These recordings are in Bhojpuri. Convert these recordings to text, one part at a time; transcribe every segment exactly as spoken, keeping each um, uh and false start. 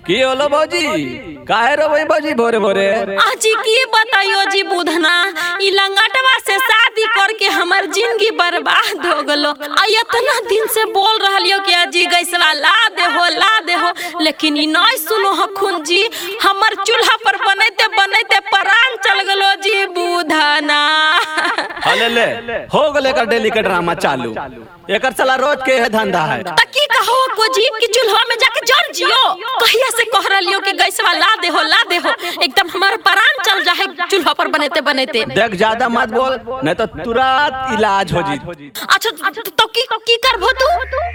की होलो भौजी काहे रो भाई भौजी भोरे भोरे आजी की बताइयो जी बुधना ई लंगटवा से शादी करके हमर जिंदगी बर्बाद हो गलो। आ इतना दिन से बोल रहलियो कि अजी गैसवा ला दे हो ला दे हो, लेकिन ई नहीं सुनो हखुन जी। हमर चूल्हा पर बनैते बनैते प्राण चल गलो जी बुधना। हले ले हो गले का डेली का ड्रामा चालू, एकर चला रोज के है धंधा है। त की कहो को जी कि चूल्हा में जाके जल जियो, कहिया से कह रहलियो कि गैसवा ला दे हो ला दे हो, एकदम हमार प्राण चल जाए चूल्हा पर बनैते बनैते। देख ज्यादा मत बोल नहीं तो तुरंत इलाज हो जी। अच्छा तो, तो की की करबो तू?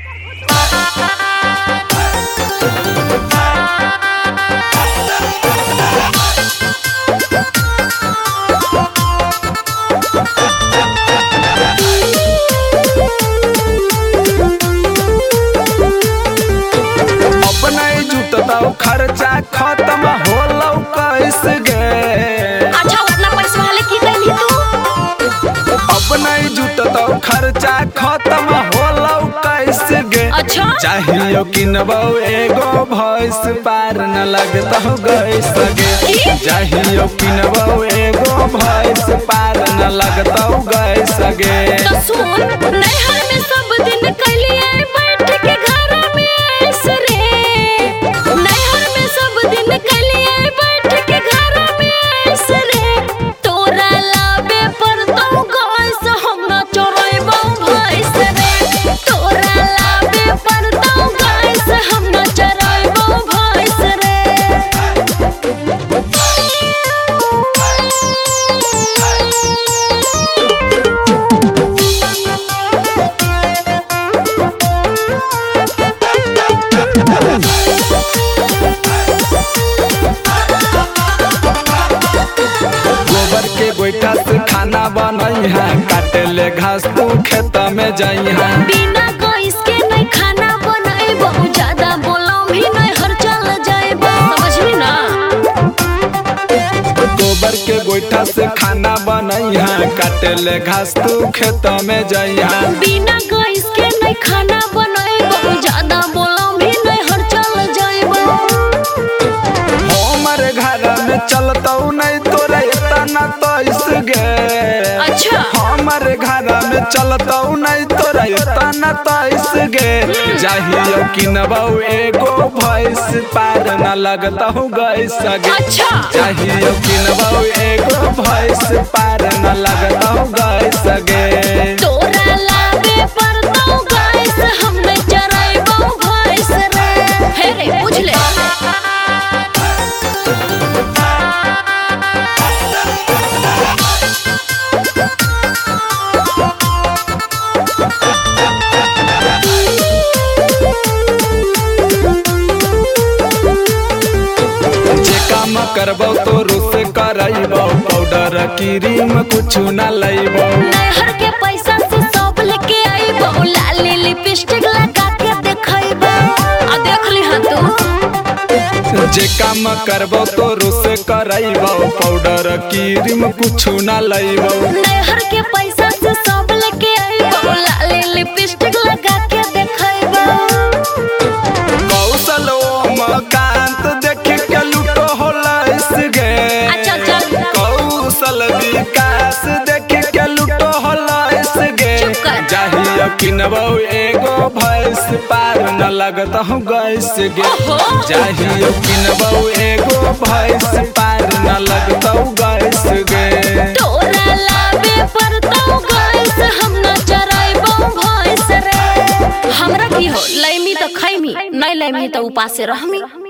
खर्चा खत्म होलो कैसे गे? अच्छा उतना पैसा वाले की कहली तू? अब नहीं जुटतो खर्चा खत्म होलो कैसे गे? अच्छा चाहिए किनबो एगो भैंस पार न लगता हो गैस गे। चाहिए किनबो एगो भैंस पार न लगता हो गैस गे। तो सुन नैहर में सब दिन कलिए बैठ के घर में ऐसरे, नैहर में सब दिन कलिए बैठ के घर में ऐसरे, तोरा लाबे पर तो गैस हम न चोरैबो भैंस रे, तोरा लाबे पर तो गैस हम न चोरैबो भैंस रे। गोइठा से खाना बनई है, काटे ले घास तू खेत में जाई है। बिना गैस के नहीं खाना बनाएबो, ज्यादा बोलो भी नहीं हर चल जाएबो, समझली ना? गोबर के गोइठा से खाना बनई है, काटे ले घास तू खेत में जाई है। बिना गैस के नहीं खाना बनाएबो, ज्यादा बोलो भी नहीं हर चल जाएबो। हमारे घर में चलता नहीं तोरा इतना तो इस गे। अच्छा हमारे घर में चलता नहीं तोरा इतना तो इस गे। चाहिए किनबो एगो भैंस पार न लगता हूँ गैस गे। अच्छा चाहिए किनबो एगो भैंस पार न लगता हूँ गैस गे। तोरा लाबे पर तो गैस हम नहीं चराइबो भैंस रे। हे रे बुझ ले। करबो तो रुस करैबो, पाउडर क्रीम कुछ न लैबो। नैहर के पैसा से सब लेके आइबो, लाली लिपस्टिक लगा के देखैबो। आ देख ली हां तू जे काम करबो तो रुस करैबो, पाउडर क्रीम कुछ न लैबो। नैहर के पैसा से सब लेके आइबो, लाली लिपस्टिक लगा के देखैबो। कौशल मकांत देख के लुटो होला इस गे। अच्छा चल कौशल विकास देख के लुटो होला इस गे। चाहिए किनबो एगो भैंस पार न लगता हूँ गैस गे। चाहिए किनबो एगो भैंस पार न लगता हूँ गैस गे। तोरा लाबे पर तो गैस हम न चराइबो भैंस रे। हमरा की हो लैमी तो खैमी, नहीं लैमी तो उपासे रहमी।